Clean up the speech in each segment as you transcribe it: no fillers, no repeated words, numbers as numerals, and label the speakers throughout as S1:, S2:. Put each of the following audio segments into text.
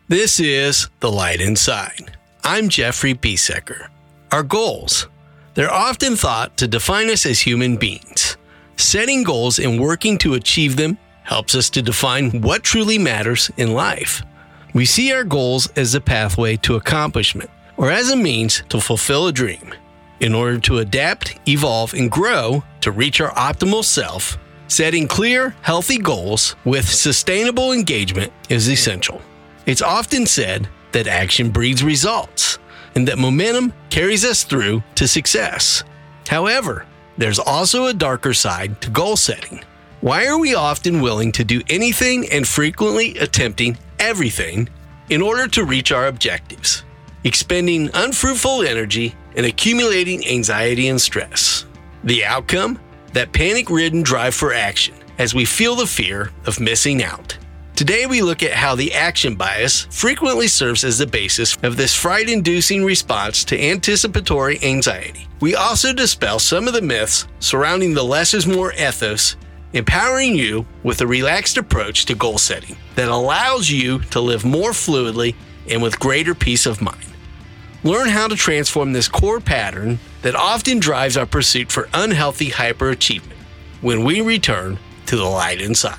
S1: This is The Light Inside. I'm Jeffrey Biesecker. Our goals. They're often thought to define us as human beings. Setting goals and working to achieve them helps us to define what truly matters in life. We see our goals as a pathway to accomplishment or as a means to fulfill a dream. In order to adapt, evolve, and grow to reach our optimal self, setting clear, healthy goals with sustainable engagement is essential. It's often said that action breeds results and that momentum carries us through to success. However, there's also a darker side to goal setting. Why are we often willing to do anything and frequently attempting everything in order to reach our objectives, expending unfruitful energy and accumulating anxiety and stress? The outcome? That panic-ridden drive for action as we feel the fear of missing out. Today we look at how the action bias frequently serves as the basis of this fright-inducing response to anticipatory anxiety. We also dispel some of the myths surrounding the less is more ethos, empowering you with a relaxed approach to goal setting that allows you to live more fluidly and with greater peace of mind. Learn how to transform this core pattern that often drives our pursuit for unhealthy hyperachievement when we return to the light inside.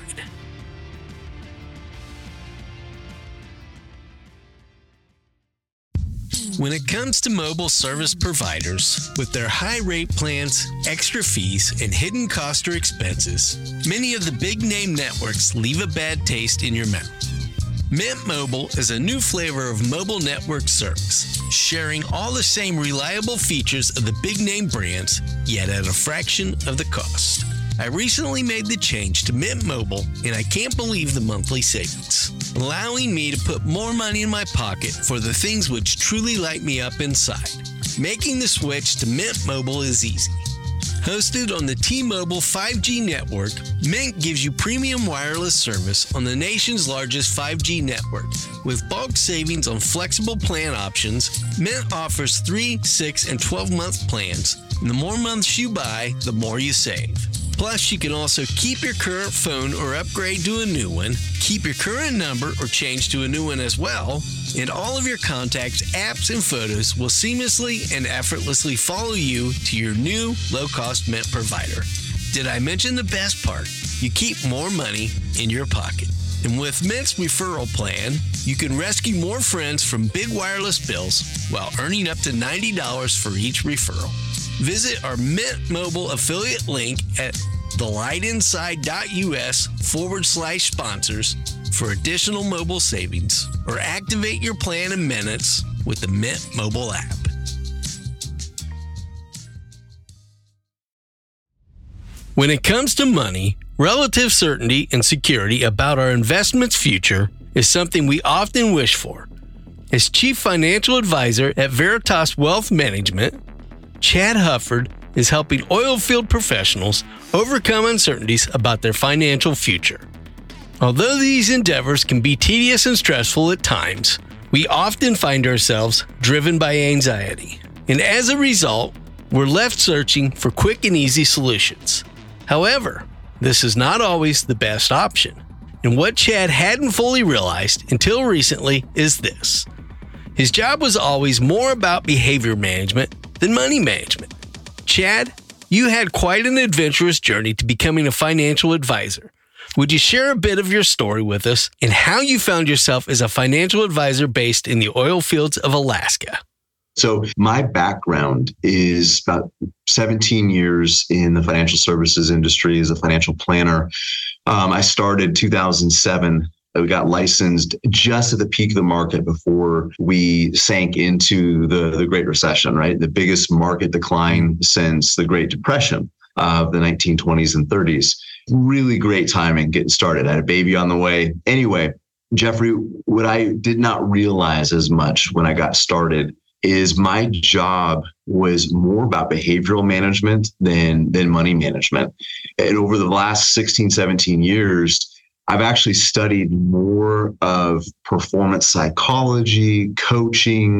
S1: When it comes to mobile service providers, with their high rate plans, extra fees, and hidden cost or expenses, many of the big name networks leave a bad taste in your mouth. Mint Mobile is a new flavor of mobile network service, sharing all the same reliable features of the big name brands, yet at a fraction of the cost. I recently made the change to Mint Mobile, and I can't believe the monthly savings, allowing me to put more money in my pocket for the things which truly light me up inside. Making the switch to Mint Mobile is easy. Hosted on the T-Mobile 5G network, Mint gives you premium wireless service on the nation's largest 5G network. With bulk savings on flexible plan options, Mint offers 3, 6, and 12-month plans, and the more months you buy, the more you save. Plus, you can also keep your current phone or upgrade to a new one, keep your current number or change to a new one as well, and all of your contacts, apps, and photos will seamlessly and effortlessly follow you to your new low-cost Mint provider. Did I mention the best part? You keep more money in your pocket. And with Mint's referral plan, you can rescue more friends from big wireless bills while earning up to $90 for each referral. Visit our Mint Mobile affiliate link at thelightinside.us/sponsors for additional mobile savings, or activate your plan in minutes with the Mint Mobile app. When it comes to money, relative certainty and security about our investment's future is something we often wish for. As Chief Financial Advisor at Veritas Wealth Management, Chad Hufford is helping oilfield professionals overcome uncertainties about their financial future. Although these endeavors can be tedious and stressful at times, we often find ourselves driven by anxiety. And as a result, we're left searching for quick and easy solutions. However, this is not always the best option. And what Chad hadn't fully realized until recently is this. His job was always more about behavior management than money management. Chad, you had quite an adventurous journey to becoming a financial advisor. Would you share a bit of your story with us and how you found yourself as a financial advisor based in the oil fields of Alaska?
S2: So my background is about 17 years in the financial services industry as a financial planner. I started 2007. We got licensed just at the peak of the market before we sank into the Great Recession, right? The biggest market decline since the Great Depression of the 1920s and 30s. Really great timing getting started. I had a baby on the way. Anyway, Jeffrey, what I did not realize as much when I got started is my job was more about behavioral management than money management. And over the last 16, 17 years, I've actually studied more of performance psychology, coaching,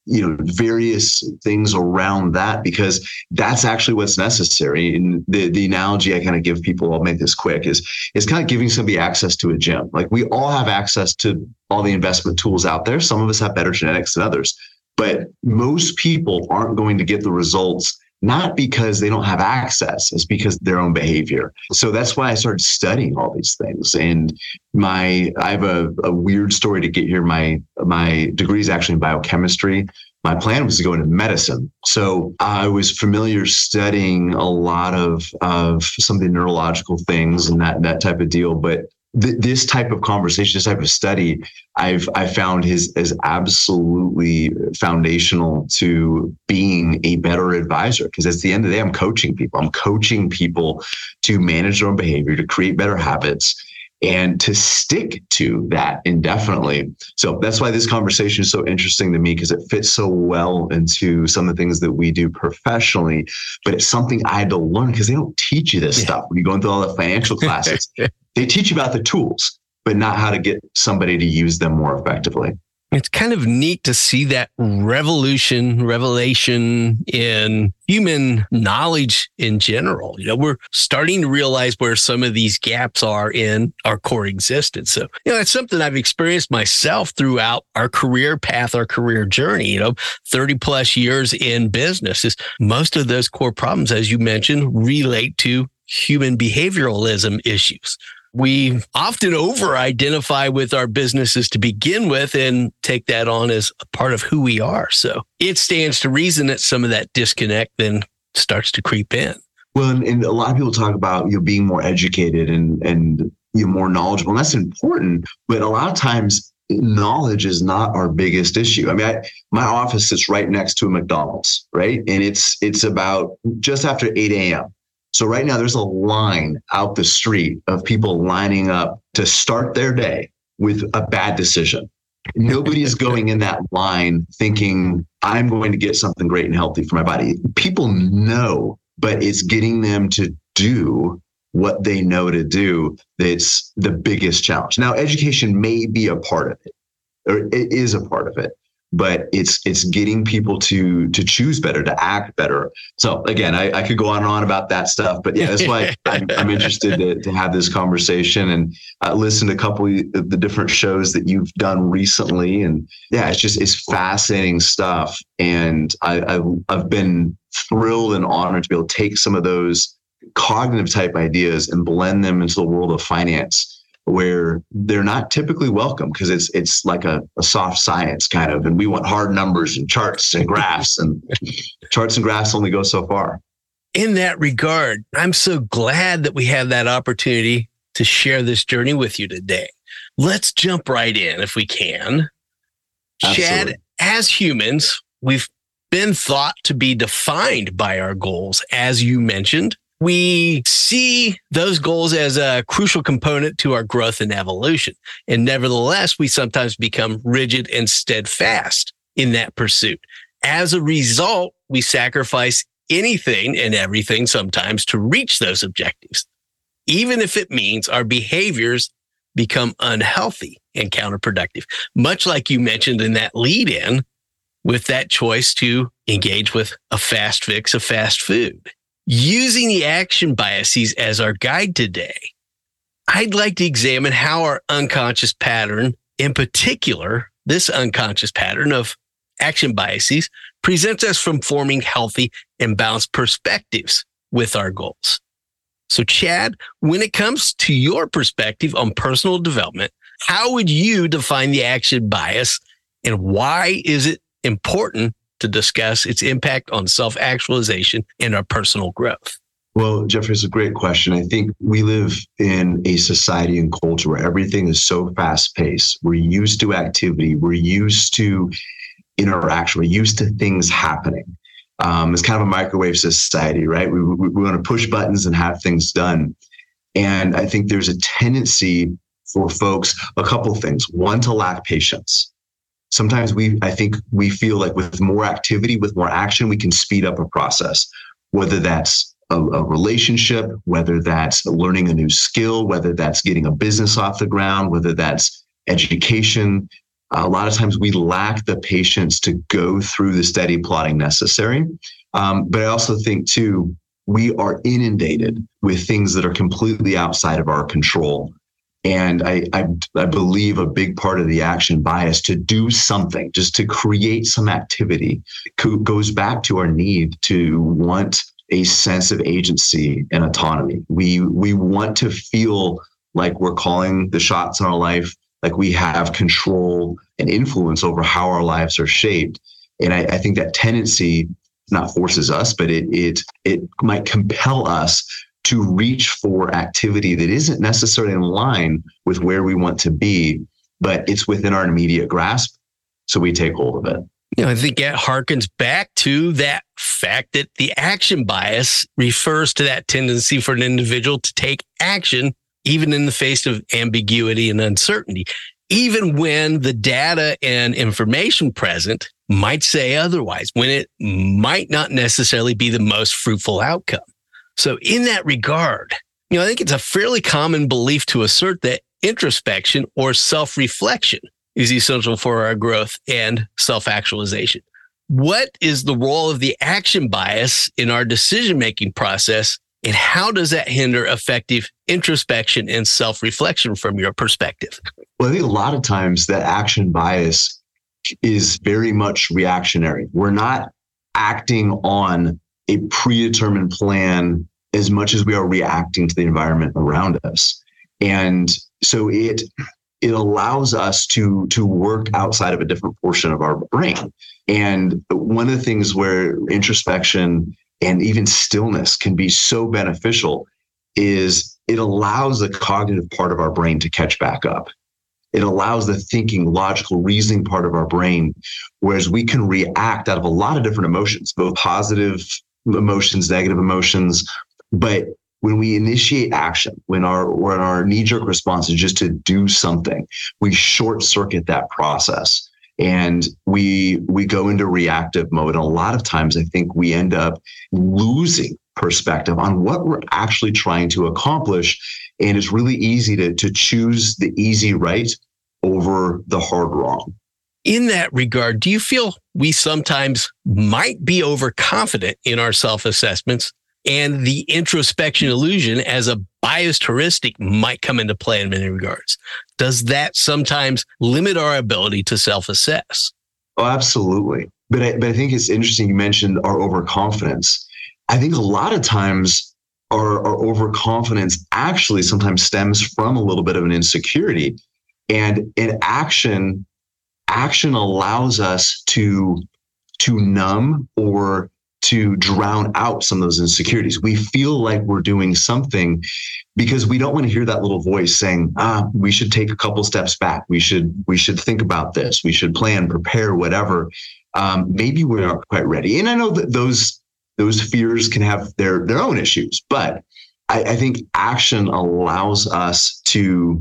S2: various things around that, because that's actually what's necessary. And the analogy I kind of give people, I'll make this quick, is kind of giving somebody access to a gym. Like, we all have access to all the investment tools out there. Some of us have better genetics than others, but most people aren't going to get the results, not because they don't have access, it's because of their own behavior. So that's why I started studying all these things. And I have a weird story to get here. My degree is actually in biochemistry. My plan was to go into medicine. So I was familiar studying a lot of some of the neurological things and that type of deal. But this type of conversation, this type of study, I found is absolutely foundational to being a better advisor. Because at the end of the day, I'm coaching people. I'm coaching people to manage their own behavior, to create better habits, and to stick to that indefinitely. So that's why this conversation is so interesting to me, because it fits so well into some of the things that we do professionally. But it's something I had to learn, because they don't teach you this stuff when you go into all the financial classes. They teach you about the tools, but not how to get somebody to use them more effectively.
S1: It's kind of neat to see that revelation in human knowledge in general. We're starting to realize where some of these gaps are in our core existence. So, it's something I've experienced myself throughout our career path, our career journey. 30 plus years in business, is most of those core problems, as you mentioned, relate to human behavioralism issues. We often over-identify with our businesses to begin with and take that on as a part of who we are. So it stands to reason that some of that disconnect then starts to creep in.
S2: Well, and a lot of people talk about being more educated and more knowledgeable, and that's important. But a lot of times, knowledge is not our biggest issue. I mean, my office sits right next to a McDonald's, right? And it's about just after 8 a.m. So right now there's a line out the street of people lining up to start their day with a bad decision. Nobody is going in that line thinking, I'm going to get something great and healthy for my body. People know, but it's getting them to do what they know to do that's the biggest challenge. Now, education may be a part of it, or it is a part of it, but it's getting people to choose better, to act better. So again, I could go on and on about that stuff, but yeah, that's why I'm interested to have this conversation and listen to a couple of the different shows that you've done recently. And yeah, it's fascinating stuff. And I've been thrilled and honored to be able to take some of those cognitive type ideas and blend them into the world of finance, where they're not typically welcome, because it's like a soft science kind of, and we want hard numbers and charts and graphs, and charts and graphs only go so far.
S1: In that regard, I'm so glad that we have that opportunity to share this journey with you today. Let's jump right in if we can. Absolutely. Chad, as humans, we've been thought to be defined by our goals, as you mentioned. We see those goals as a crucial component to our growth and evolution. And nevertheless, we sometimes become rigid and steadfast in that pursuit. As a result, we sacrifice anything and everything sometimes to reach those objectives, even if it means our behaviors become unhealthy and counterproductive, much like you mentioned in that lead-in with that choice to engage with a fast fix of fast food. Using the action biases as our guide today, I'd like to examine how our unconscious pattern, in particular, this unconscious pattern of action biases, presents us from forming healthy and balanced perspectives with our goals. So, Chad, when it comes to your perspective on personal development, how would you define the action bias, and why is it important to discuss its impact on self-actualization and our personal growth?
S2: Well, Jeffrey, it's a great question. I think we live in a society and culture where everything is so fast-paced. We're used to activity. We're used to interaction. We're used to things happening. It's kind of a microwave society, right? We want to push buttons and have things done. And I think there's a tendency for folks, a couple of things. One, to lack patience. Sometimes I think we feel like with more activity, with more action, we can speed up a process, whether that's a relationship, whether that's learning a new skill, whether that's getting a business off the ground, whether that's education. A lot of times we lack the patience to go through the steady plotting necessary. But I also think too, we are inundated with things that are completely outside of our control. And I believe a big part of the action bias to do something, just to create some activity, goes back to our need to want a sense of agency and autonomy. We want to feel like we're calling the shots in our life, like we have control and influence over how our lives are shaped. And I think that tendency not forces us, but it might compel us to reach for activity that isn't necessarily in line with where we want to be, but it's within our immediate grasp. So we take hold of it.
S1: I think that harkens back to that fact that the action bias refers to that tendency for an individual to take action, even in the face of ambiguity and uncertainty, even when the data and information present might say otherwise, when it might not necessarily be the most fruitful outcome. So in that regard, I think it's a fairly common belief to assert that introspection or self-reflection is essential for our growth and self-actualization. What is the role of the action bias in our decision-making process, and how does that hinder effective introspection and self-reflection from your perspective?
S2: Well, I think a lot of times that action bias is very much reactionary. We're not acting on a predetermined plan as much as we are reacting to the environment around us. And so it allows us to work outside of a different portion of our brain. And one of the things where introspection and even stillness can be so beneficial is it allows the cognitive part of our brain to catch back up. It allows the thinking, logical, reasoning part of our brain, whereas we can react out of a lot of different emotions, both positive emotions, negative emotions. But when we initiate action, when our knee-jerk response is just to do something, we short circuit that process and we go into reactive mode. And a lot of times I think we end up losing perspective on what we're actually trying to accomplish. And it's really easy to choose the easy right over the hard wrong.
S1: In that regard, do you feel we sometimes might be overconfident in our self-assessments, and the introspection illusion as a biased heuristic might come into play in many regards? Does that sometimes limit our ability to self-assess?
S2: Oh, absolutely. But I think it's interesting you mentioned our overconfidence. I think a lot of times our overconfidence actually sometimes stems from a little bit of an insecurity. And in action allows us to numb or to drown out some of those insecurities. We feel like we're doing something because we don't want to hear that little voice saying, we should take a couple steps back. We should think about this. We should plan, prepare, whatever. Maybe we're not quite ready. And I know that those fears can have their own issues, but I think action allows us to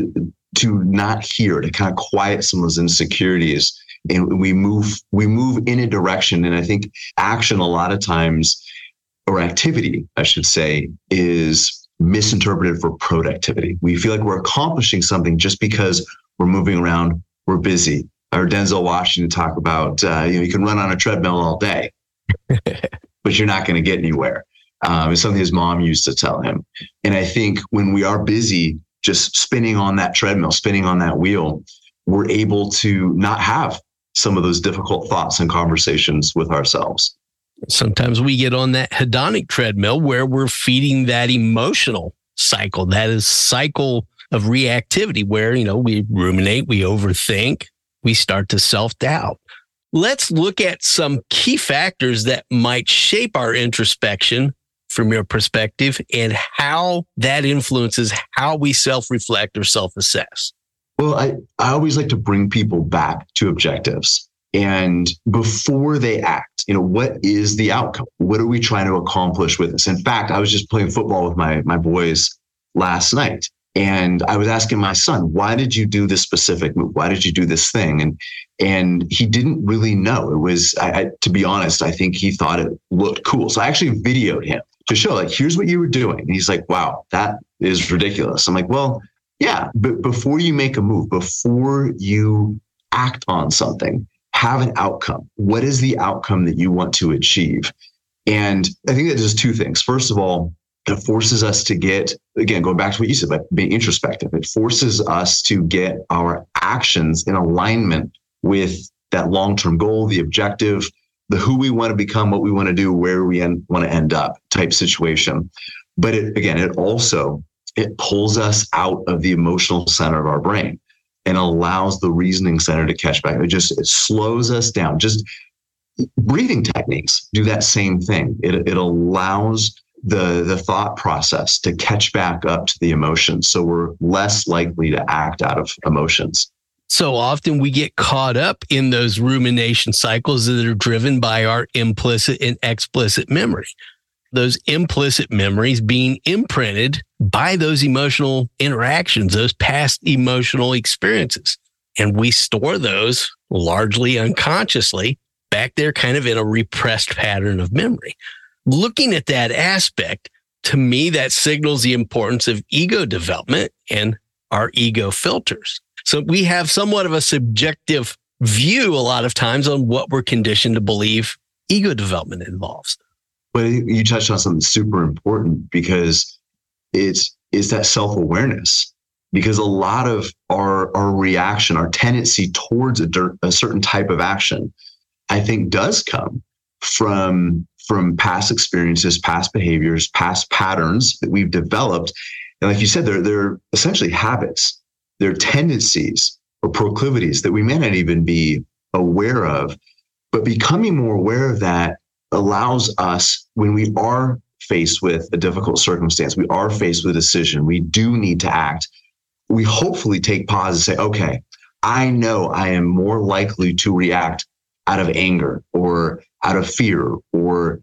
S2: not hear, to kind of quiet some of those insecurities. And we move in a direction. And I think action a lot of times, or activity, I should say, is misinterpreted for productivity. We feel like we're accomplishing something just because we're moving around, we're busy. I heard Denzel Washington talk about, you can run on a treadmill all day, but you're not going to get anywhere. It's something his mom used to tell him. And I think when we are busy, just spinning on that treadmill, spinning on that wheel, we're able to not have some of those difficult thoughts and conversations with ourselves.
S1: Sometimes we get on that hedonic treadmill where we're feeding that emotional cycle, that is cycle of reactivity where, we ruminate, we overthink, we start to self-doubt. Let's look at some key factors that might shape our introspection from your perspective and how that influences how we self-reflect or self-assess.
S2: Well, I always like to bring people back to objectives. And before they act, what is the outcome? What are we trying to accomplish with this? In fact, I was just playing football with my boys last night. And I was asking my son, why did you do this specific move? Why did you do this thing? And he didn't really know. It was, to be honest, I think he thought it looked cool. So I actually videoed him to show, here's what you were doing. And he's like, wow, that is ridiculous. I'm like, well, yeah, but before you make a move, before you act on something, have an outcome. What is the outcome that you want to achieve? And I think that does two things. First of all, it forces us to get, again, going back to what you said, about being introspective. It forces us to get our actions in alignment with that long-term goal, the objective, the who we want to become, what we want to do, where we want to end up type situation. But it pulls us out of the emotional center of our brain and allows the reasoning center to catch back. It slows us down. Just breathing techniques do that same thing. It allows the thought process to catch back up to the emotions. So we're less likely to act out of emotions.
S1: So often we get caught up in those rumination cycles that are driven by our implicit and explicit memory. Those implicit memories being imprinted by those emotional interactions, those past emotional experiences. And we store those largely unconsciously back there, kind of in a repressed pattern of memory. Looking at that aspect, to me, that signals the importance of ego development and our ego filters. So we have somewhat of a subjective view a lot of times on what we're conditioned to believe ego development involves.
S2: Well, you touched on something super important, because it's that self-awareness. Because a lot of our reaction, our tendency towards a certain type of action, I think does come from past experiences, past behaviors, past patterns that we've developed. And like you said, they're essentially habits. They're tendencies or proclivities that we may not even be aware of. But becoming more aware of that allows us, when we are faced with a difficult circumstance, we are faced with a decision, we do need to act, we hopefully take pause and say, okay, I know I am more likely to react out of anger or out of fear, or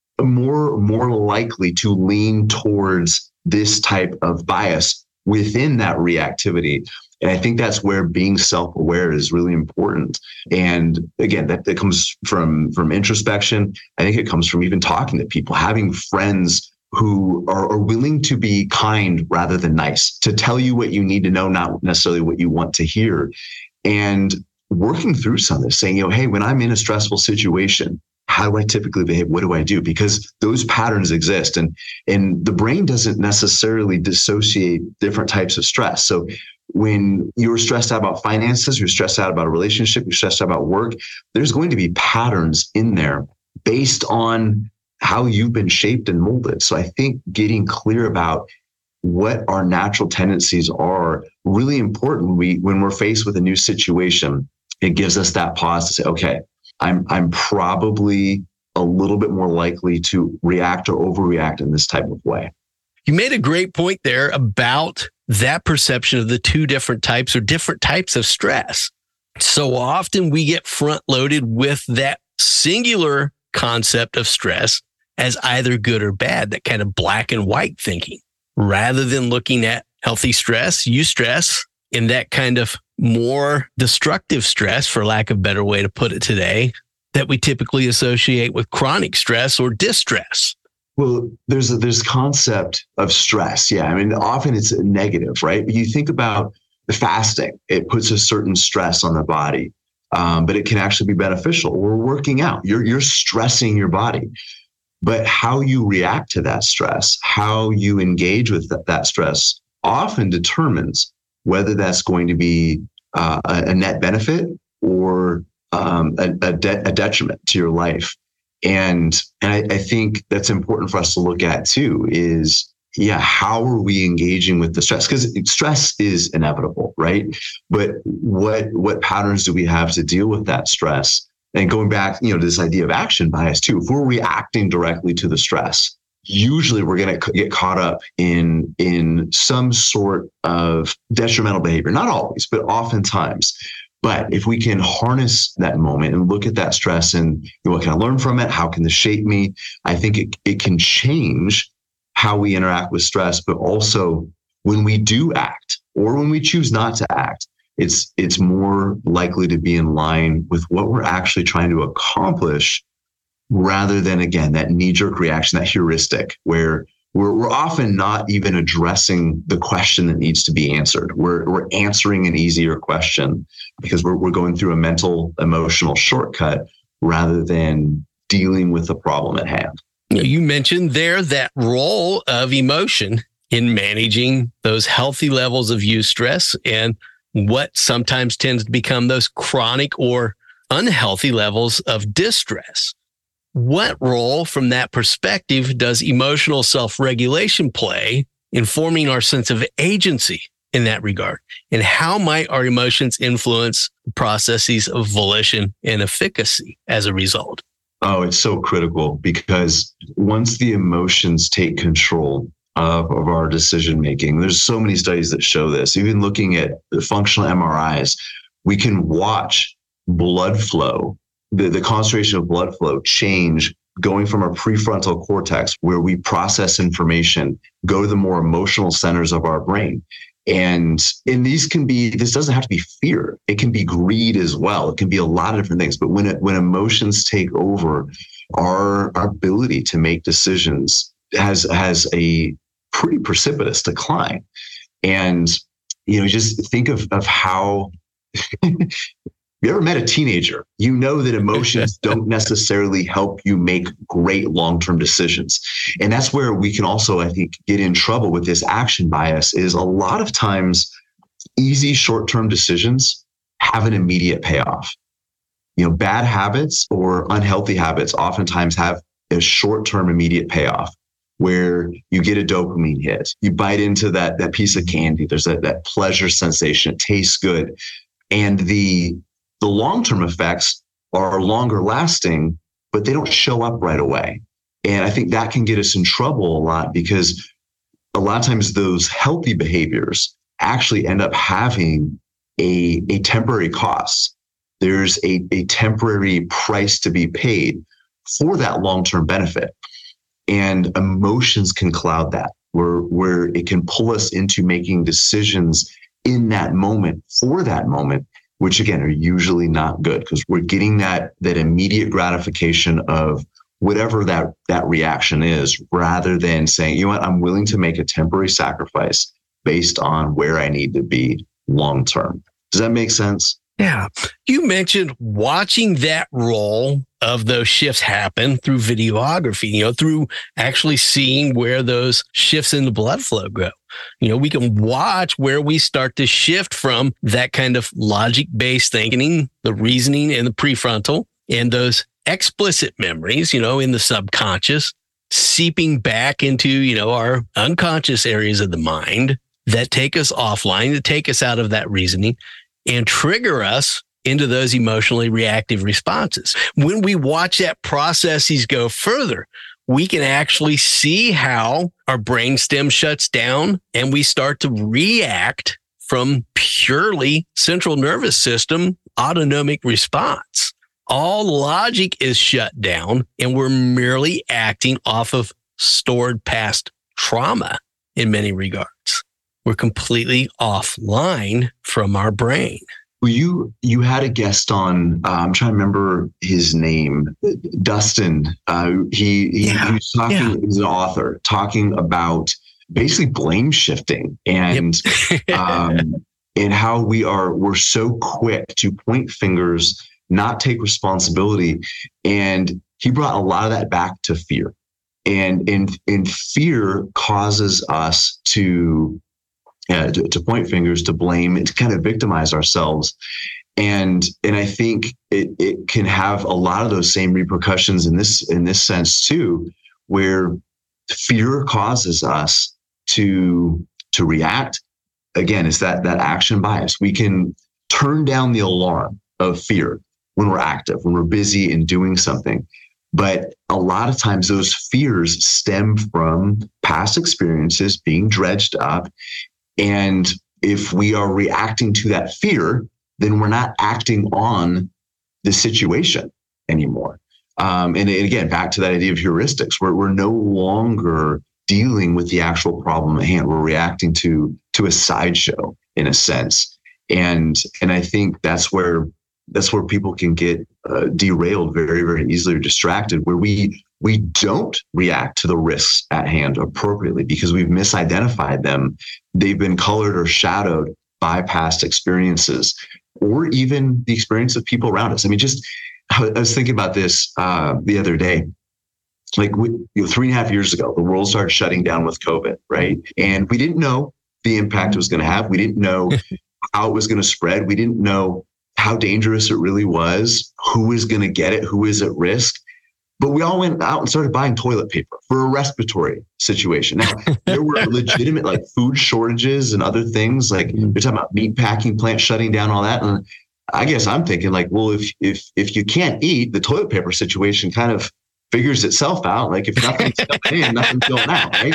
S2: more likely to lean towards this type of bias within that reactivity. And I think that's where being self-aware is really important. And again, that comes from introspection. I think it comes from even talking to people, having friends who are willing to be kind rather than nice, to tell you what you need to know, not necessarily what you want to hear. And working through some of this, saying, hey, when I'm in a stressful situation, how do I typically behave? What do I do? Because those patterns exist, and the brain doesn't necessarily dissociate different types of stress. So when you're stressed out about finances, you're stressed out about a relationship, you're stressed out about work, there's going to be patterns in there based on how you've been shaped and molded. So I think getting clear about what our natural tendencies are really important. When we're faced with a new situation, it gives us that pause to say, okay, I'm probably a little bit more likely to react or overreact in this type of way.
S1: You made a great point there about that perception of the two different types or different types of stress. So often we get front loaded with that singular concept of stress as either good or bad, that kind of black and white thinking, rather than looking at healthy stress, eustress, in that kind of more destructive stress, for lack of a better way to put it today, that we typically associate with chronic stress or distress.
S2: Well, there's this concept of stress. Yeah. I mean, often it's negative, right? But you think about the fasting, it puts a certain stress on the body, but it can actually be beneficial. Or working out, you're stressing your body. But how you react to that stress, how you engage with that stress often determines whether that's going to be a net benefit or a detriment to your life. And I think that's important for us to look at too, is, how are we engaging with the stress? Because stress is inevitable, right? But what patterns do we have to deal with that stress? And going back, to this idea of action bias too, if we're reacting directly to the stress, usually we're going to get caught up in some sort of detrimental behavior. Not always, but oftentimes. But if we can harness that moment and look at that stress and what can I learn from it? How can this shape me? I think it can change how we interact with stress, but also when we do act or when we choose not to act, it's more likely to be in line with what we're actually trying to accomplish, rather than, again, that knee-jerk reaction, that heuristic, where we're often not even addressing the question that needs to be answered. We're answering an easier question because we're going through a mental, emotional shortcut rather than dealing with the problem at hand.
S1: You mentioned there that role of emotion in managing those healthy levels of eustress and what sometimes tends to become those chronic or unhealthy levels of distress. What role from that perspective does emotional self-regulation play in forming our sense of agency in that regard? And how might our emotions influence processes of volition and efficacy as a result?
S2: Oh, it's so critical because once the emotions take control of our decision making, there's so many studies that show this. Even looking at the functional MRIs, we can watch blood flow, the concentration of blood flow change going from our prefrontal cortex, where we process information, go to the more emotional centers of our brain. And this doesn't have to be fear. It can be greed as well. It can be a lot of different things. But when emotions take over, our ability to make decisions has a pretty precipitous decline. And, just think of how you ever met a teenager, you know that emotions don't necessarily help you make great long-term decisions. And that's where we can also, I think, get in trouble with this action bias is a lot of times easy short-term decisions have an immediate payoff. Bad habits or unhealthy habits oftentimes have a short-term immediate payoff where you get a dopamine hit. You bite into that piece of candy. There's that pleasure sensation. It tastes good. And the long-term effects are longer lasting, but they don't show up right away. And I think that can get us in trouble a lot because a lot of times those healthy behaviors actually end up having a temporary cost. There's a temporary price to be paid for that long-term benefit. And emotions can cloud that, where it can pull us into making decisions in that moment, for that moment, which again are usually not good because we're getting that immediate gratification of whatever that reaction is, rather than saying, you know what, I'm willing to make a temporary sacrifice based on where I need to be long term. Does that make sense?
S1: Yeah. You mentioned watching that role of those shifts happen through videography, through actually seeing where those shifts in the blood flow go. We can watch where we start to shift from that kind of logic-based thinking, the reasoning in the prefrontal, and those explicit memories, in the subconscious, seeping back into, our unconscious areas of the mind that take us offline, that take us out of that reasoning and trigger us into those emotionally reactive responses. When we watch that processes go further, we can actually see how our brainstem shuts down and we start to react from purely central nervous system autonomic response. All logic is shut down and we're merely acting off of stored past trauma in many regards. We're completely offline from our brain.
S2: Well, you had a guest on. I'm trying to remember his name, Dustin. He was talking. He's an author talking about basically blame shifting and and how we're so quick to point fingers, not take responsibility, and he brought a lot of that back to fear, and fear causes us to point fingers, to blame, and to kind of victimize ourselves. And I think it can have a lot of those same repercussions in this sense too, where fear causes us to react. Again, it's that action bias. We can turn down the alarm of fear when we're active, when we're busy and doing something. But a lot of times those fears stem from past experiences being dredged up. And if we are reacting to that fear, then we're not acting on the situation anymore. And again, back to that idea of heuristics, where we're no longer dealing with the actual problem at hand. We're reacting to a sideshow in a sense. And I think that's where people can get derailed very, very easily or distracted, where we we don't react to the risks at hand appropriately because we've misidentified them. They've been colored or shadowed by past experiences or even the experience of people around us. I mean, I was thinking about this the other day. Like 3.5 years ago, the world started shutting down with COVID, right? And we didn't know the impact it was going to have. We didn't know how it was going to spread. We didn't know how dangerous it really was, who was going to get it, who is at risk. But we all went out and started buying toilet paper for a respiratory situation. Now, there were legitimate like food shortages and other things. Like you're talking about meat packing plants shutting down, all that. And I guess I'm thinking like, well, if you can't eat, the toilet paper situation kind of figures itself out. Like if nothing's coming in, nothing's going out, right?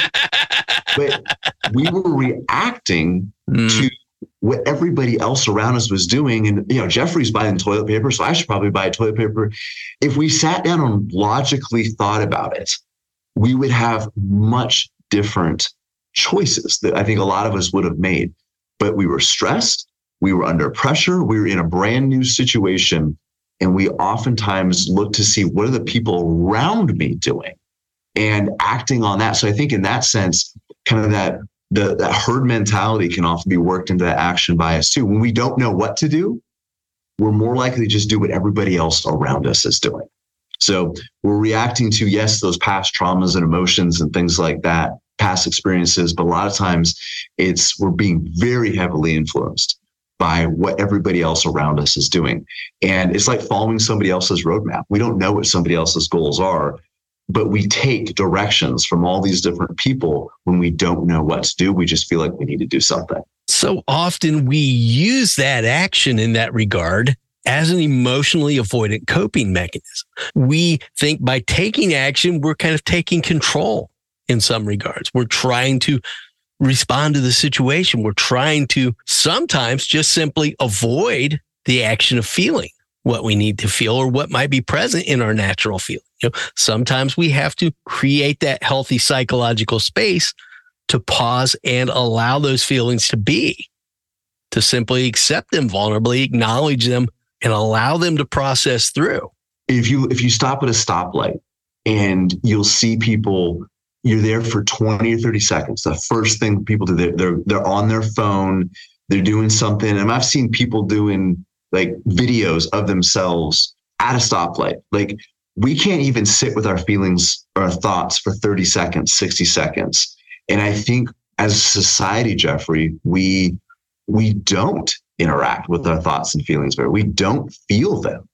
S2: But we were reacting to what everybody else around us was doing. And, Jeffrey's buying toilet paper, so I should probably buy toilet paper. If we sat down and logically thought about it, we would have much different choices that I think a lot of us would have made. But we were stressed. We were under pressure. We were in a brand new situation. And we oftentimes look to see what are the people around me doing and acting on that. So I think in that sense, kind of that herd mentality can often be worked into that action bias too. When we don't know what to do, we're more likely to just do what everybody else around us is doing. So we're reacting to, yes, those past traumas and emotions and things like that, past experiences. But a lot of times we're being very heavily influenced by what everybody else around us is doing. And it's like following somebody else's roadmap. We don't know what somebody else's goals are, but we take directions from all these different people when we don't know what to do. We just feel like we need to do something.
S1: So often we use that action in that regard as an emotionally avoidant coping mechanism. We think by taking action, we're kind of taking control in some regards. We're trying to respond to the situation. We're trying to sometimes just simply avoid the action of feeling what we need to feel or what might be present in our natural feeling. Sometimes we have to create that healthy psychological space to pause and allow those feelings to be, to simply accept them vulnerably, acknowledge them, and allow them to process through.
S2: If you stop at a stoplight and you'll see people, you're there for 20 or 30 seconds. The first thing people do, they're on their phone, they're doing something. And I've seen people doing like videos of themselves at a stoplight. Like we can't even sit with our feelings or our thoughts for 30 seconds, 60 seconds. And I think as a society, Jeffrey, we don't interact with our thoughts and feelings very. We don't feel them.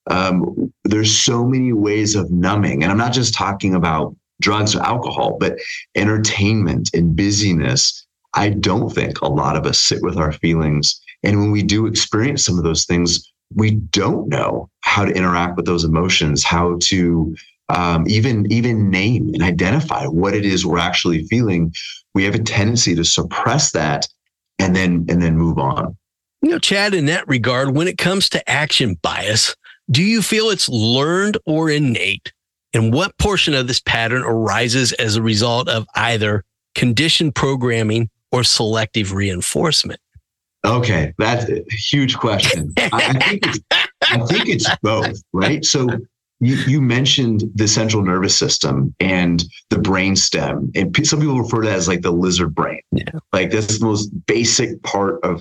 S2: There's so many ways of numbing. And I'm not just talking about drugs or alcohol, but entertainment and busyness. I don't think a lot of us sit with our feelings. And when we do experience some of those things, we don't know how to interact with those emotions, how to even name and identify what it is we're actually feeling. We have a tendency to suppress that and then move on.
S1: Chad, in that regard, when it comes to action bias, do you feel it's learned or innate? And what portion of this pattern arises as a result of either conditioned programming or selective reinforcement?
S2: Okay, that's a huge question. I think it's both, right? So you mentioned the central nervous system and the brainstem, and some people refer to that as like the lizard brain. Yeah. Like that's the most basic part of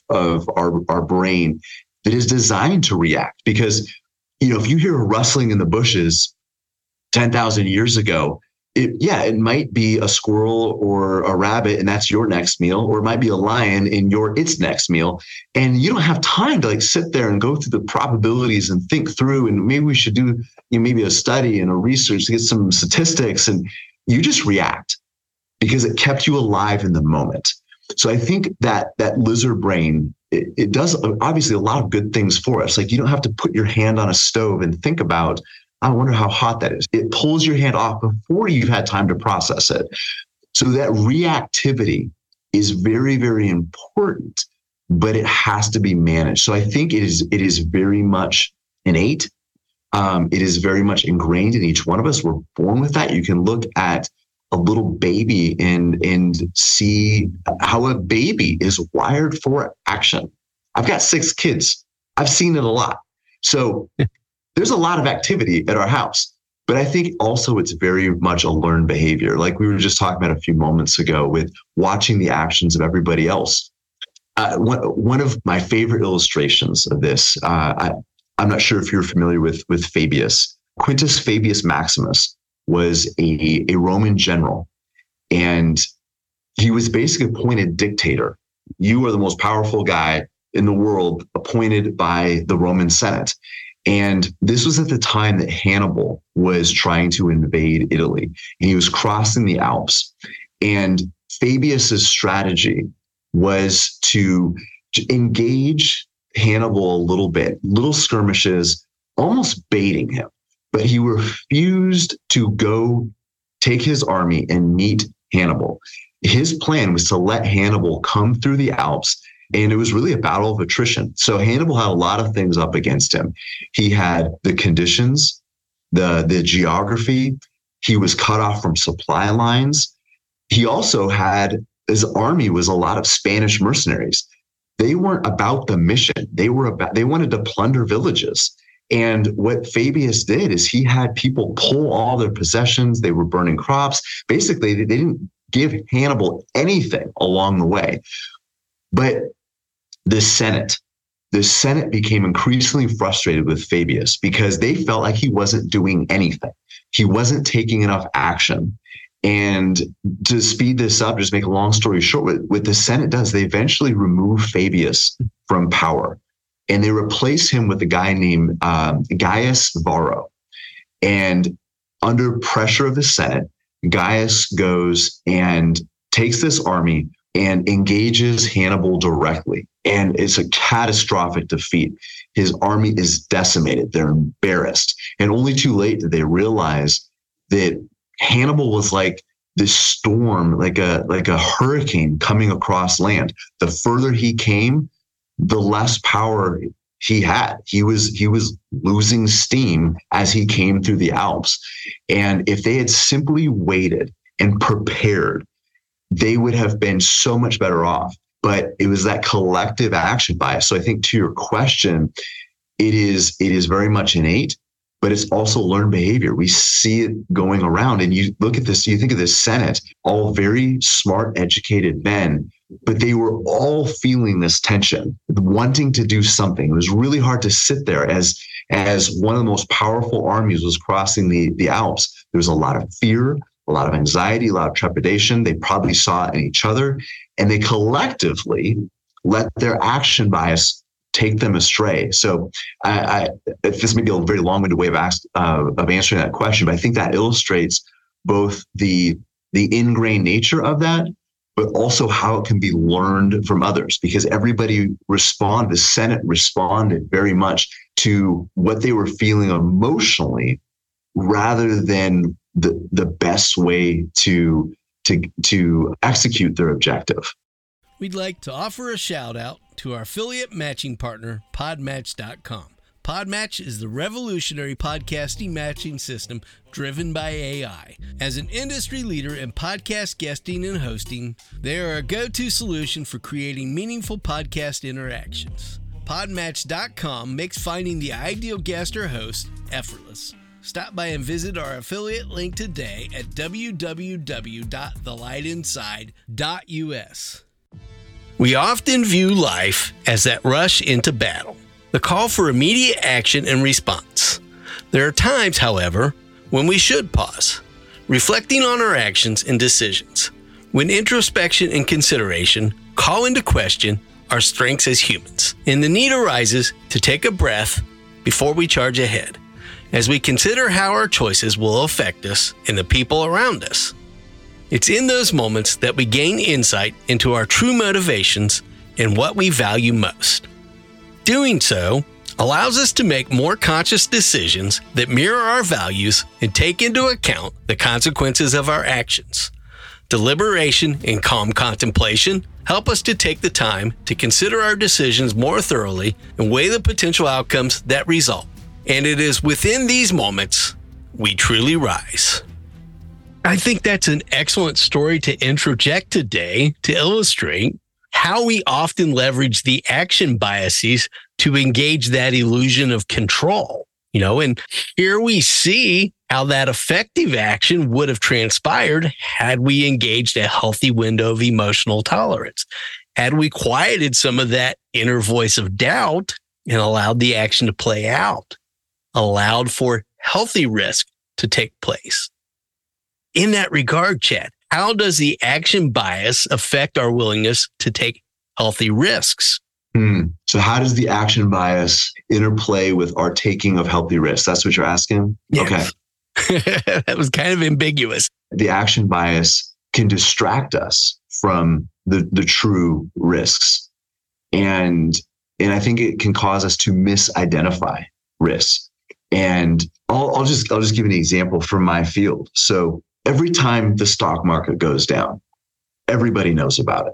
S2: our brain that is designed to react. Because if you hear a rustling in the bushes 10,000 years ago, it might be a squirrel or a rabbit, and that's your next meal, or it might be a lion and its next meal. And you don't have time to like sit there and go through the probabilities and think through, and maybe we should do maybe a study and a research to get some statistics, and you just react because it kept you alive in the moment. So I think that lizard brain, it does obviously a lot of good things for us. Like you don't have to put your hand on a stove and think about, I wonder how hot that is. It pulls your hand off before you've had time to process it. So that reactivity is very, very important, but it has to be managed. So I think it is very much innate. It is very much ingrained in each one of us. We're born with that. You can look at a little baby and see how a baby is wired for action. I've got 6 kids. I've seen it a lot. So there's a lot of activity at our house. But I think also it's very much a learned behavior. Like we were just talking about a few moments ago with watching the actions of everybody else. One of my favorite illustrations of this, I'm not sure if you're familiar with Fabius. Quintus Fabius Maximus was a Roman general, and he was basically appointed dictator. You are the most powerful guy in the world, appointed by the Roman Senate. And this was at the time that Hannibal was trying to invade Italy, and he was crossing the Alps. And Fabius's strategy was to engage Hannibal a little bit, little skirmishes, almost baiting him. But he refused to go take his army and meet Hannibal. His plan was to let Hannibal come through the Alps, and it was really a battle of attrition. So Hannibal had a lot of things up against him. He had the conditions, the geography. He was cut off from supply lines. He also had, his army was a lot of Spanish mercenaries. They weren't about the mission. They wanted to plunder villages. And what Fabius did is he had people pull all their possessions. They were burning crops. Basically, they didn't give Hannibal anything along the way. But the Senate became increasingly frustrated with Fabius because they felt like he wasn't doing anything. He wasn't taking enough action. And to speed this up, just make a long story short, what the Senate does, they eventually remove Fabius from power, and they replace him with a guy named Gaius Varro. And under pressure of the Senate, Gaius goes and takes this army and engages Hannibal directly. And it's a catastrophic defeat. His army is decimated. They're embarrassed. And only too late did they realize that Hannibal was like this storm, like a hurricane coming across land. The further he came, the less power he had. He was losing steam as he came through the Alps. And if they had simply waited and prepared, they would have been so much better off. But it was that collective action bias. So I think to your question, it is very much innate, but it's also learned behavior. We see it going around, and you look at this, you think of this Senate, all very smart, educated men, but they were all feeling this tension, wanting to do something. It was really hard to sit there as one of the most powerful armies was crossing the Alps. There was a lot of fear, a lot of anxiety, a lot of trepidation. They probably saw it in each other, and they collectively let their action bias take them astray. So this may be a very long-winded way of answering that question, but I think that illustrates both the ingrained nature of that, but also how it can be learned from others, because everybody responded, the Senate responded very much to what they were feeling emotionally rather than the best way to execute their objective.
S1: We'd like to offer a shout out to our affiliate matching partner, Podmatch.com. Podmatch is the revolutionary podcasting matching system driven by AI. As an industry leader in podcast guesting and hosting, they are a go-to solution for creating meaningful podcast interactions. Podmatch.com makes finding the ideal guest or host effortless. Stop by and visit our affiliate link today at www.thelightinside.us. We often view life as that rush into battle, the call for immediate action and response. There are times, however, when we should pause, reflecting on our actions and decisions, when introspection and consideration call into question our strengths as humans, and the need arises to take a breath before we charge ahead, as we consider how our choices will affect us and the people around us. It's in those moments that we gain insight into our true motivations and what we value most. Doing so allows us to make more conscious decisions that mirror our values and take into account the consequences of our actions. Deliberation and calm contemplation help us to take the time to consider our decisions more thoroughly and weigh the potential outcomes that result. And it is within these moments we truly rise. I think that's an excellent story to introject today to illustrate how we often leverage the action biases to engage that illusion of control. And here we see how that effective action would have transpired had we engaged a healthy window of emotional tolerance. Had we quieted some of that inner voice of doubt and allowed the action to play out, allowed for healthy risk to take place. In that regard, Chad, how does the action bias affect our willingness to take healthy risks?
S2: So how does the action bias interplay with our taking of healthy risks? That's what you're asking?
S1: Yes.
S2: Okay.
S1: That was kind of ambiguous.
S2: The action bias can distract us from the true risks. And I think it can cause us to misidentify risks. And I'll just give an example from my field. So every time the stock market goes down, everybody knows about it.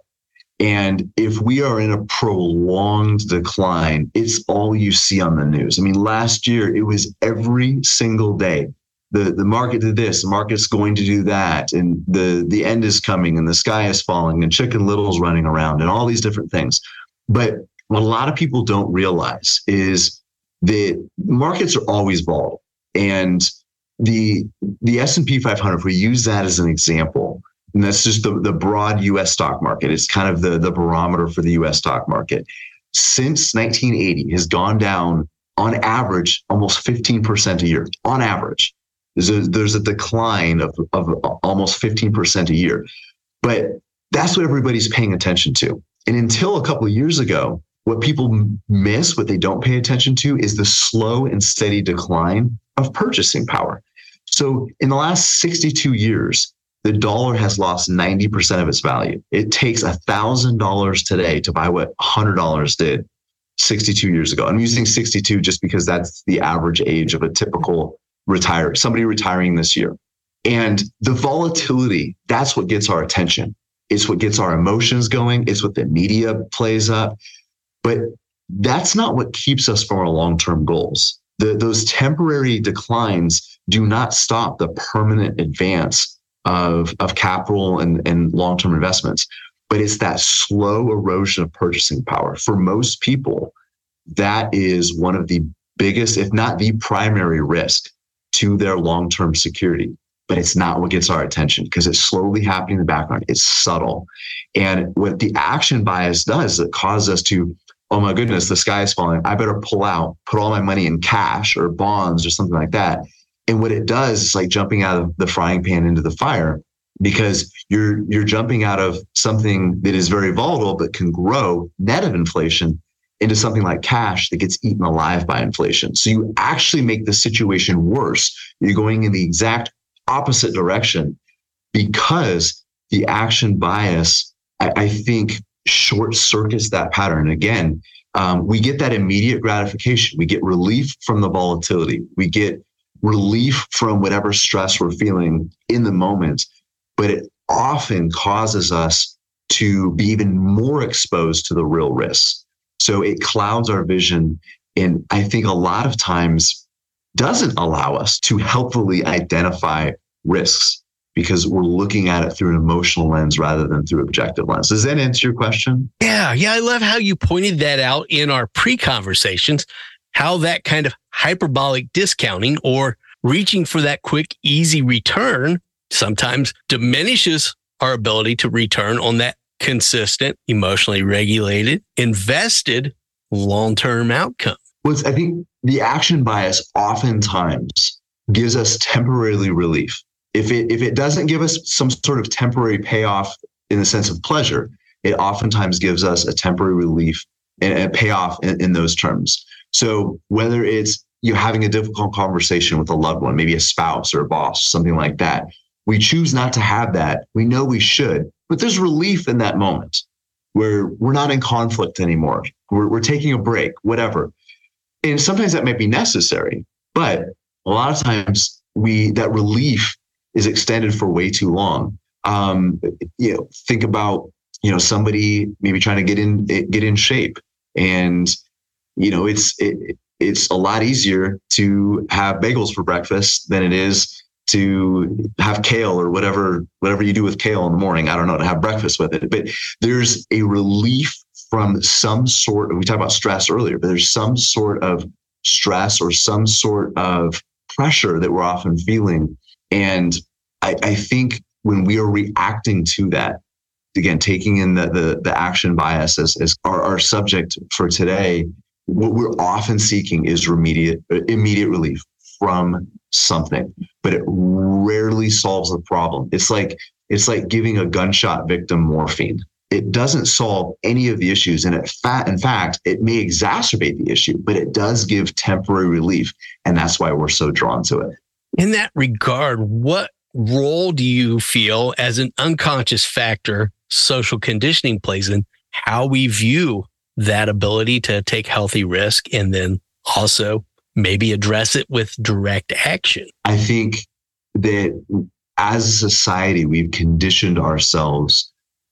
S2: And if we are in a prolonged decline, it's all you see on the news. I mean, last year, it was every single day. The market did this, the market's going to do that, and the end is coming, and the sky is falling, and Chicken Little's running around, and all these different things. But what a lot of people don't realize is that markets are always volatile. And the S&P 500, if we use that as an example, and that's just the broad U.S. stock market, it's kind of the barometer for the U.S. stock market, since 1980 has gone down on average almost 15% a year, on average. There's a decline of almost 15% a year. But that's what everybody's paying attention to. And until a couple of years ago, what people miss, what they don't pay attention to, is the slow and steady decline of purchasing power. So in the last 62 years, the dollar has lost 90% of its value. It takes $1,000 today to buy what $100 did 62 years ago. I'm using 62 just because that's the average age of a typical retiree, somebody retiring this year. And the volatility, that's what gets our attention. It's what gets our emotions going. It's what the media plays up. But that's not what keeps us from our long-term goals. Those temporary declines do not stop the permanent advance of capital and long-term investments. But it's that slow erosion of purchasing power. For most people, that is one of the biggest, if not the primary risk to their long-term security. But it's not what gets our attention because it's slowly happening in the background. It's subtle. And what the action bias does is it causes us to, oh my goodness, the sky is falling. I better pull out, put all my money in cash or bonds or something like that. And what it does is like jumping out of the frying pan into the fire, because you're jumping out of something that is very volatile but can grow net of inflation into something like cash that gets eaten alive by inflation. So you actually make the situation worse. You're going in the exact opposite direction because the action bias, I think, short circuits that pattern. Again, we get that immediate gratification. We get relief from the volatility. We get relief from whatever stress we're feeling in the moment, but it often causes us to be even more exposed to the real risks. So it clouds our vision, and I think a lot of times doesn't allow us to helpfully identify risks because we're looking at it through an emotional lens rather than through objective lens. Does that answer your question?
S1: Yeah. I love how you pointed that out in our pre-conversations, how that kind of hyperbolic discounting or reaching for that quick, easy return sometimes diminishes our ability to return on that consistent, emotionally regulated, invested long-term outcome.
S2: Well, I think the action bias oftentimes gives us temporary relief. If it doesn't give us some sort of temporary payoff in the sense of pleasure, it oftentimes gives us a temporary relief and a payoff in those terms. So whether it's you having a difficult conversation with a loved one, maybe a spouse or a boss, something like that, we choose not to have that. We know we should, but there's relief in that moment where we're not in conflict anymore. We're taking a break, whatever. And sometimes that might be necessary, but a lot of times that relief is extended for way too long. Think about, somebody maybe trying to get in shape, and it's a lot easier to have bagels for breakfast than it is to have kale or whatever you do with kale in the morning. I don't know, to have breakfast with it. But there's a relief from some sort of, we talked about stress earlier, but there's some sort of stress or some sort of pressure that we're often feeling. And I think when we are reacting to that, again, taking in the action bias as our subject for today, what we're often seeking is immediate relief from something, but it rarely solves the problem. It's like giving a gunshot victim morphine. It doesn't solve any of the issues. And in fact, it may exacerbate the issue, but it does give temporary relief. And that's why we're so drawn to it.
S1: In that regard, what role do you feel as an unconscious factor social conditioning plays in how we view that ability to take healthy risk and then also maybe address it with direct action?
S2: I think that as a society, we've conditioned ourselves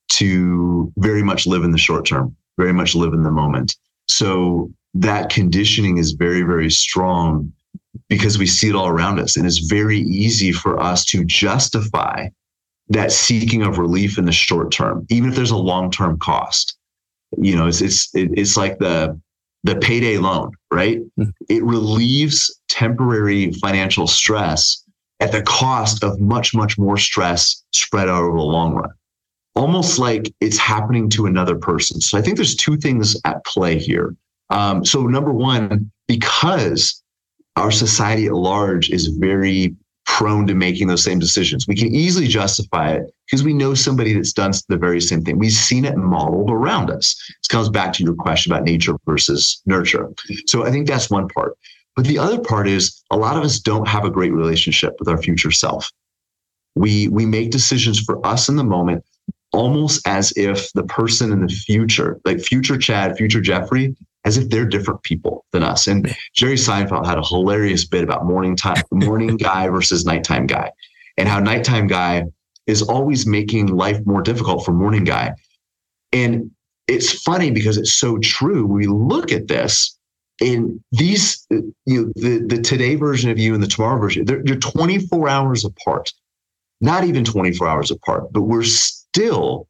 S2: to very much live in the short term, very much live in the moment. So that conditioning is very, very strong because we see it all around us. And it's very easy for us to justify that seeking of relief in the short term, even if there's a long-term cost. You know, it's like the payday loan, right? It relieves temporary financial stress at the cost of much, much more stress spread out over the long run, almost like it's happening to another person. So I think there's two things at play here. So number one, because our society at large is very prone to making those same decisions, we can easily justify it because we know somebody that's done the very same thing. We've seen it modeled around us. This comes back to your question about nature versus nurture. So I think that's one part. But the other part is a lot of us don't have a great relationship with our future self. We make decisions for us in the moment, almost as if the person in the future, like future Chad, future Jeffrey, as if they're different people than us. And Jerry Seinfeld had a hilarious bit about morning guy versus nighttime guy, and how nighttime guy is always making life more difficult for morning guy. And it's funny because it's so true. We look at this in these, the today version of you and the tomorrow version, they're 24 hours apart, not even 24 hours apart, but we're still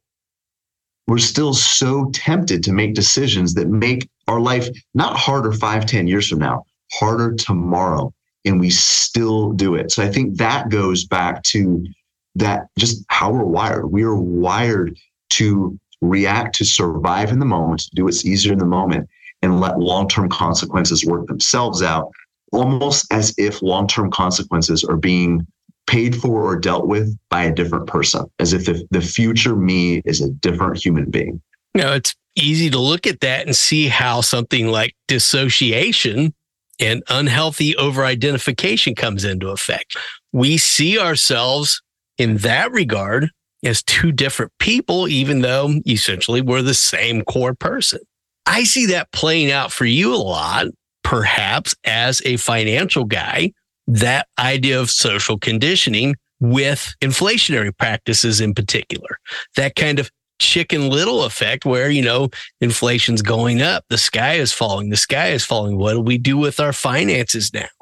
S2: so tempted to make decisions that make our life not harder 5-10 years from now, harder tomorrow. And we still do it. So I think that goes back to that, just how we're wired. We are wired to react, to survive in the moment, to do what's easier in the moment, and let long-term consequences work themselves out, almost as if long-term consequences are being paid for or dealt with by a different person, as if the future me is a different human being.
S1: You know, it's easy to look at that and see how something like dissociation and unhealthy over-identification comes into effect. We see ourselves in that regard as two different people, even though essentially we're the same core person. I see that playing out for you a lot, perhaps as a financial guy, that idea of social conditioning with inflationary practices in particular, that kind of Chicken Little effect where, inflation's going up, the sky is falling. What do we do with our finances now?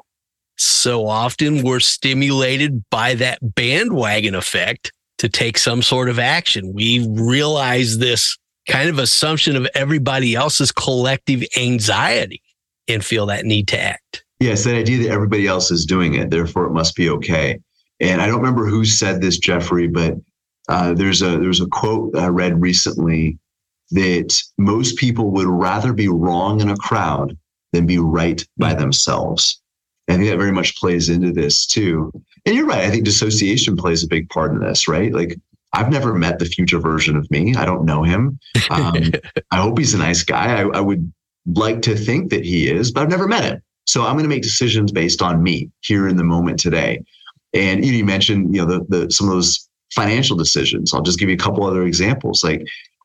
S1: So often we're stimulated by that bandwagon effect to take some sort of action. We realize this kind of assumption of everybody else's collective anxiety and feel that need to act.
S2: Yes, that idea that everybody else is doing it, therefore it must be okay. And I don't remember who said this, Jeffrey, but there's a quote I read recently that most people would rather be wrong in a crowd than be right by themselves. I think that very much plays into this too. And you're right. I think dissociation plays a big part in this, right? Like, I've never met the future version of me. I don't know him. I hope he's a nice guy. I would like to think that he is, but I've never met him. So I'm going to make decisions based on me here in the moment today. And you mentioned, some of those financial decisions. I'll just give you a couple other examples. Like,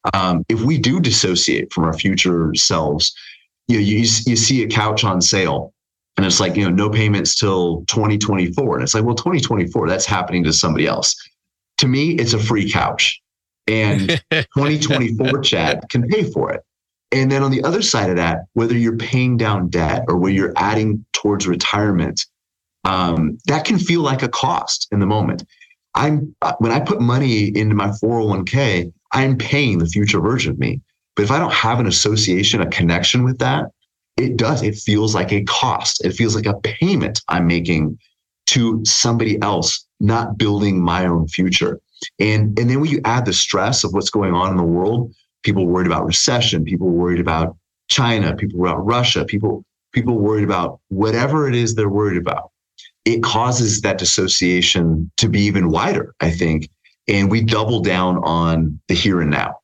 S2: if we do dissociate from our future selves, you see a couch on sale and it's like, no payments till 2024. And it's like, well, 2024, that's happening to somebody else. To me, it's a free couch, and 2024 Chad can pay for it. And then on the other side of that, whether you're paying down debt or whether you're adding towards retirement, that can feel like a cost in the moment. When I put money into my 401k, I'm paying the future version of me. But if I don't have an association, a connection with that, it feels like a cost. It feels like a payment I'm making to somebody else, not building my own future. And then when you add the stress of what's going on in the world, people worried about recession, people worried about China, people worried about Russia, people worried about whatever it is they're worried about. It causes that dissociation to be even wider, I think. And we double down on the here and now.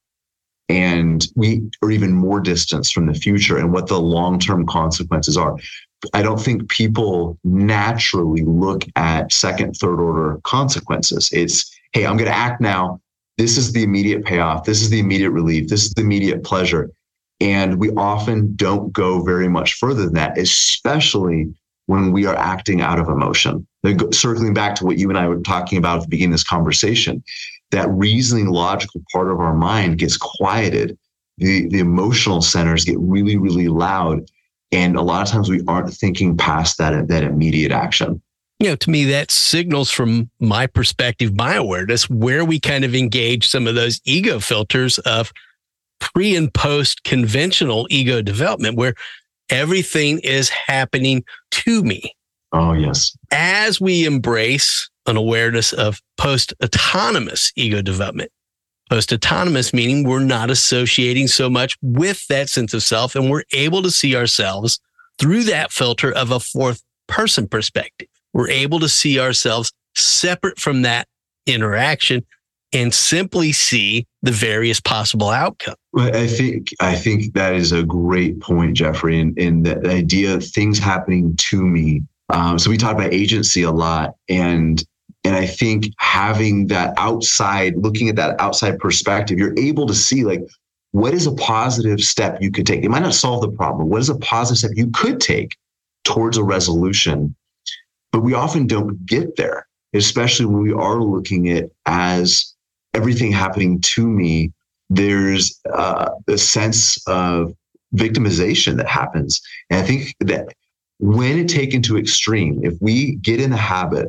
S2: And we are even more distance from the future and what the long-term consequences are. I don't think people naturally look at second, third order consequences. It's, hey, I'm going to act now. This is the immediate payoff. This is the immediate relief. This is the immediate pleasure. And we often don't go very much further than that, especially when we are acting out of emotion. Circling back to what you and I were talking about at the beginning of this conversation, that reasoning, logical part of our mind gets quieted. The emotional centers get really, really loud. And a lot of times we aren't thinking past that immediate action.
S1: To me, that signals from my perspective, my awareness, where we kind of engage some of those ego filters of pre and post conventional ego development, where everything is happening to me.
S2: Oh, yes.
S1: As we embrace an awareness of post-autonomous ego development. Post-autonomous meaning we're not associating so much with that sense of self, and we're able to see ourselves through that filter of a fourth person perspective. We're able to see ourselves separate from that interaction and simply see the various possible outcomes.
S2: I think that is a great point, Jeffrey, and the idea of things happening to me. So we talk about agency a lot, and I think having that outside, looking at that outside perspective, you're able to see like, what is a positive step you could take? It might not solve the problem. What is a positive step you could take towards a resolution? But we often don't get there, especially when we are looking at as everything happening to me. There's a sense of victimization that happens. And I think that when taken to extreme, if we get in the habit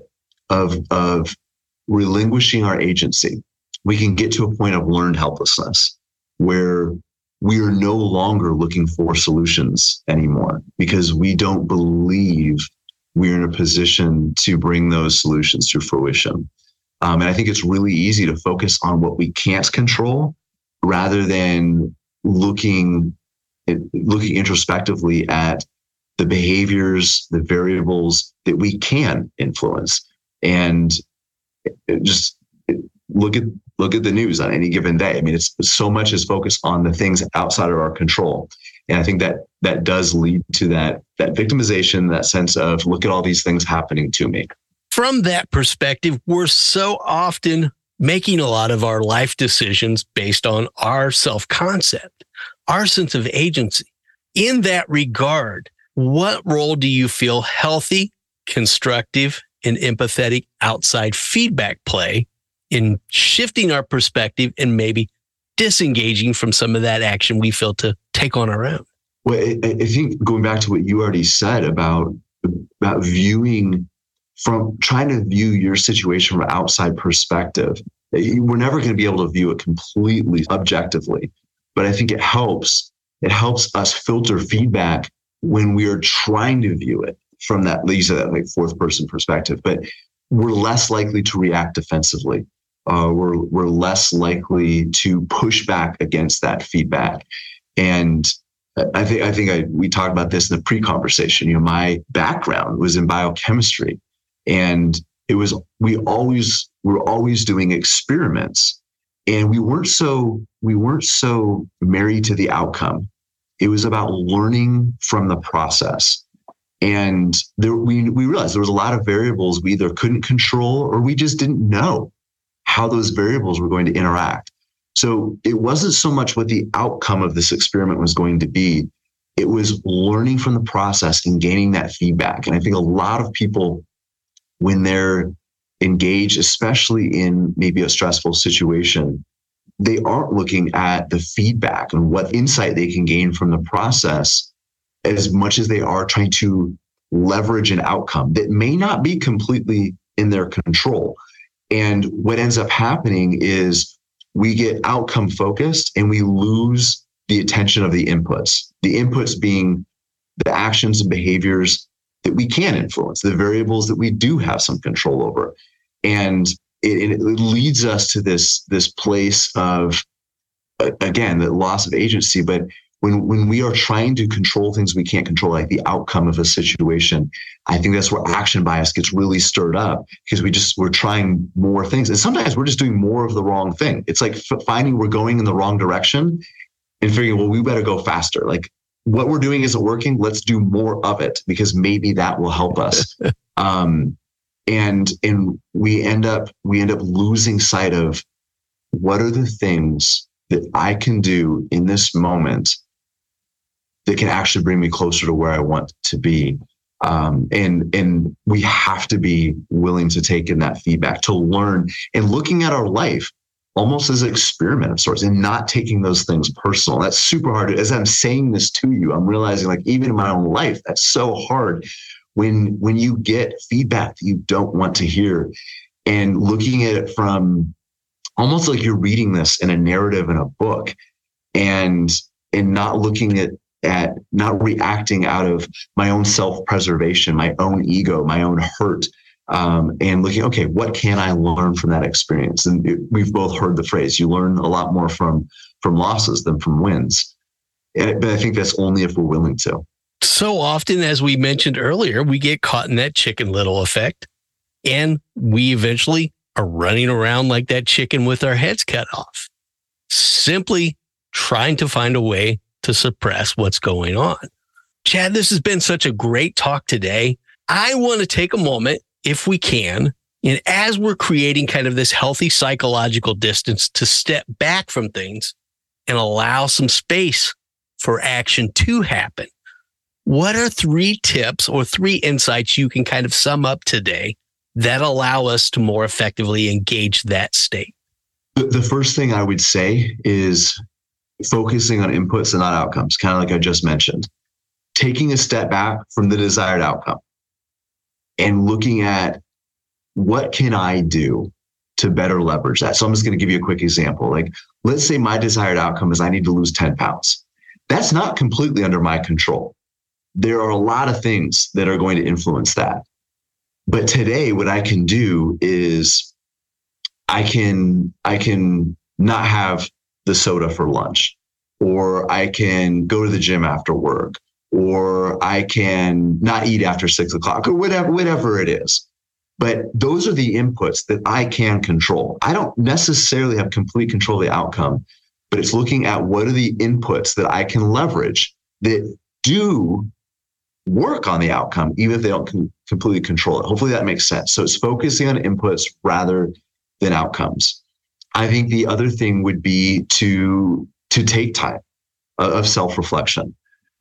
S2: of relinquishing our agency, we can get to a point of learned helplessness where we are no longer looking for solutions anymore because we don't believe we're in a position to bring those solutions to fruition. And I think it's really easy to focus on what we can't control rather than looking introspectively at the behaviors, the variables that we can influence. And just look at the news on any given day. I mean, it's so much is focused on the things outside of our control. And I think that does lead to that victimization, that sense of, look at all these things happening to me.
S1: From that perspective, we're so often making a lot of our life decisions based on our self-concept, our sense of agency. In that regard, what role do you feel healthy, constructive, and empathetic outside feedback play in shifting our perspective and maybe disengaging from some of that action we feel to take on our own?
S2: Well, I think going back to what you already said about viewing, from trying to view your situation from an outside perspective, we're never going to be able to view it completely objectively. But I think it helps us filter feedback when we are trying to view it from that, like fourth person perspective. But we're less likely to react defensively. We're less likely to push back against that feedback. And I think we talked about this in the pre-conversation. My background was in biochemistry, and it was we were always doing experiments, and we weren't so married to the outcome. It was about learning from the process. And we realized there was a lot of variables we either couldn't control or we just didn't know how those variables were going to interact. So it wasn't so much what the outcome of this experiment was going to be. It was learning from the process and gaining that feedback. And I think a lot of people, when they're engaged, especially in maybe a stressful situation, they aren't looking at the feedback and what insight they can gain from the process as much as they are trying to leverage an outcome that may not be completely in their control. And what ends up happening is we get outcome focused and we lose the attention of the inputs being the actions and behaviors that we can influence, the variables that we do have some control over. And it leads us to this place of, again, the loss of agency. But when we are trying to control things we can't control, like the outcome of a situation, I think that's where action bias gets really stirred up, because we're trying more things. And sometimes we're just doing more of the wrong thing. It's like finding we're going in the wrong direction and figuring, well, we better go faster. Like, what we're doing isn't working. Let's do more of it, because maybe that will help us. And we end up losing sight of what are the things that I can do in this moment that can actually bring me closer to where I want to be. And we have to be willing to take in that feedback, to learn, and looking at our life almost as an experiment of sorts, and not taking those things personal. That's super hard. As I'm saying this to you, I'm realizing, like, even in my own life, that's so hard when you get feedback that you don't want to hear, and looking at it from almost like you're reading this in a narrative in a book, and not looking at not reacting out of my own self-preservation, my own ego, my own hurt, and looking, okay, what can I learn from that experience? And we've both heard the phrase, you learn a lot more from losses than from wins. But I think that's only if we're willing to.
S1: So often, as we mentioned earlier, we get caught in that Chicken Little effect, and we eventually are running around like that chicken with our heads cut off, simply trying to find a way to suppress what's going on. Chad, this has been such a great talk today. I want to take a moment, if we can, and as we're creating kind of this healthy psychological distance, to step back from things and allow some space for action to happen. What are 3 tips or 3 insights you can kind of sum up today that allow us to more effectively engage that state?
S2: The first thing I would say is focusing on inputs and not outcomes, kind of like I just mentioned. Taking a step back from the desired outcome and looking at, what can I do to better leverage that? So I'm just going to give you a quick example. Like, let's say my desired outcome is I need to lose 10 pounds. That's not completely under my control. There are a lot of things that are going to influence that. But today, what I can do is I can not have the soda for lunch, or I can go to the gym after work, or I can not eat after 6 o'clock, or whatever it is. But those are the inputs that I can control. I don't necessarily have complete control of the outcome, but it's looking at what are the inputs that I can leverage that do work on the outcome, even if they don't completely control it. Hopefully that makes sense. So it's focusing on inputs rather than outcomes. I think the other thing would be to take time of self-reflection.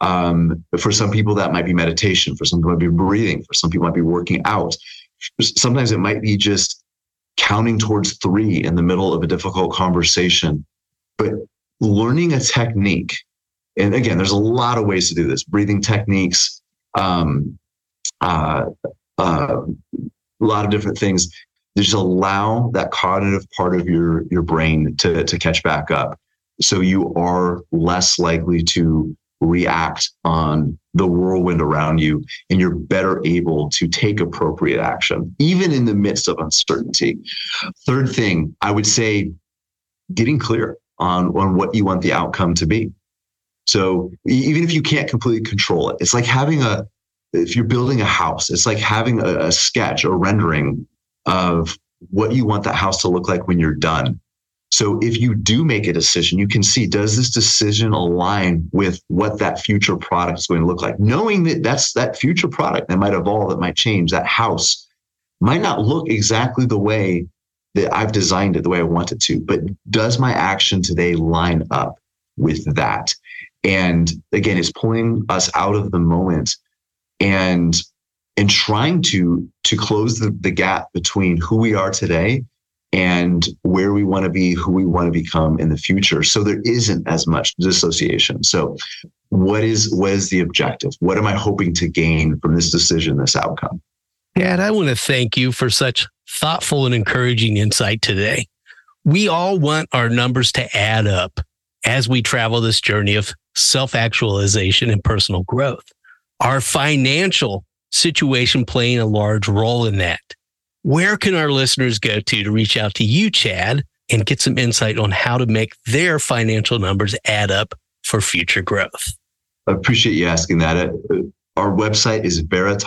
S2: For some people, that might be meditation. For some people, it might be breathing. For some people, it might be working out. Sometimes it might be just counting towards 3 in the middle of a difficult conversation. But learning a technique, and again, there's a lot of ways to do this. Breathing techniques, a lot of different things. Just allow that cognitive part of your brain to catch back up, so you are less likely to react on the whirlwind around you, and you're better able to take appropriate action, even in the midst of uncertainty. Third thing, I would say, getting clear on what you want the outcome to be. So even if you can't completely control it, it's like if you're building a house, it's like having a sketch or rendering of what you want that house to look like when you're done. So if you do make a decision, you can see, does this decision align with what that future product is going to look like? Knowing that that's that future product that might evolve, that might change, that house might not look exactly the way that I've designed it, the way I want it to, but does my action today line up with that? And again, it's pulling us out of the moment and trying to close the gap between who we are today and where we want to be, who we want to become in the future. So there isn't as much dissociation. So what is the objective? What am I hoping to gain from this decision, this outcome?
S1: Dad, I want to thank you for such thoughtful and encouraging insight today. We all want our numbers to add up as we travel this journey of self-actualization and personal growth. Our financial situation playing a large role in that. Where can our listeners go to reach out to you, Chad, and get some insight on how to make their financial numbers add up for future growth?
S2: I appreciate you asking that. Our website is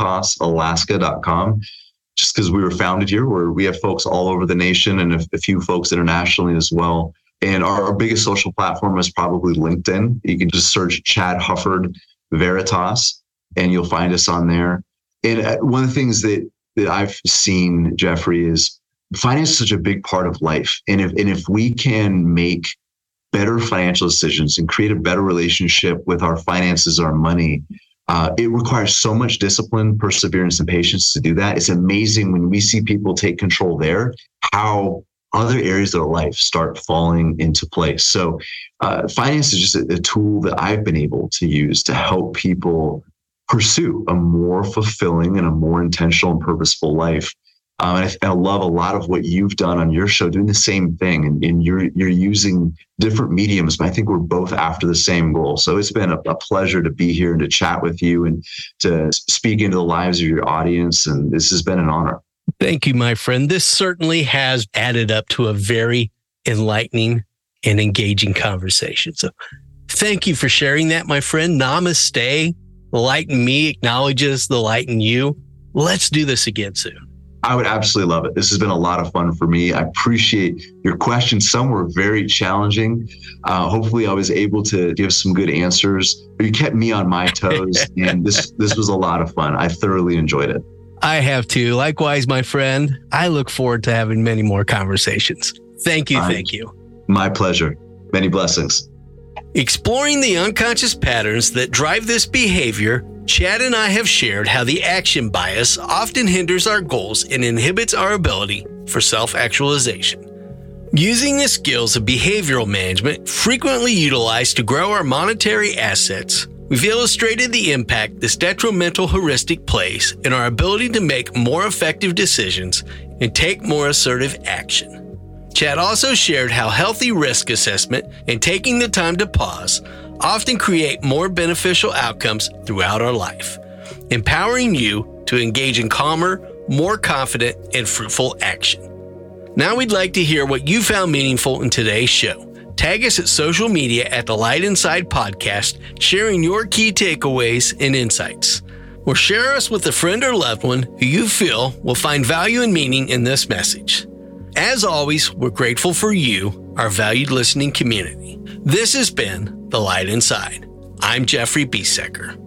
S2: veritasalaska.com, just because we were founded here, where we have folks all over the nation and a few folks internationally as well. And our biggest social platform is probably LinkedIn. You can just search Chad Hufford Veritas, and you'll find us on there. And one of the things that I've seen, Jeffrey, is finance is such a big part of life. And if we can make better financial decisions and create a better relationship with our finances, our money, it requires so much discipline, perseverance, and patience to do that. It's amazing when we see people take control there, how other areas of their life start falling into place. So finance is just a tool that I've been able to use to help people pursue a more fulfilling and a more intentional and purposeful life. And I love a lot of what you've done on your show, doing the same thing. And you're using different mediums, but I think we're both after the same goal. So it's been a pleasure to be here and to chat with you and to speak into the lives of your audience. And this has been an honor.
S1: Thank you, my friend. This certainly has added up to a very enlightening and engaging conversation. So thank you for sharing that, my friend. Namaste. The light in me acknowledges the light in you. Let's do this again soon.
S2: I would absolutely love it. This has been a lot of fun for me. I appreciate your questions. Some were very challenging. Hopefully I was able to give some good answers. You kept me on my toes, and this was a lot of fun. I thoroughly enjoyed it.
S1: I have too. Likewise, my friend. I look forward to having many more conversations. Thank you. Thank you.
S2: My pleasure. Many blessings.
S1: Exploring the unconscious patterns that drive this behavior, Chad and I have shared how the action bias often hinders our goals and inhibits our ability for self-actualization. Using the skills of behavioral management frequently utilized to grow our monetary assets, we've illustrated the impact this detrimental heuristic plays in our ability to make more effective decisions and take more assertive action. Chad also shared how healthy risk assessment and taking the time to pause often create more beneficial outcomes throughout our life, empowering you to engage in calmer, more confident, and fruitful action. Now we'd like to hear what you found meaningful in today's show. Tag us at social media at the Light Inside Podcast, sharing your key takeaways and insights. Or share us with a friend or loved one who you feel will find value and meaning in this message. As always, we're grateful for you, our valued listening community. This has been The Light Inside. I'm Jeffrey Biesecker.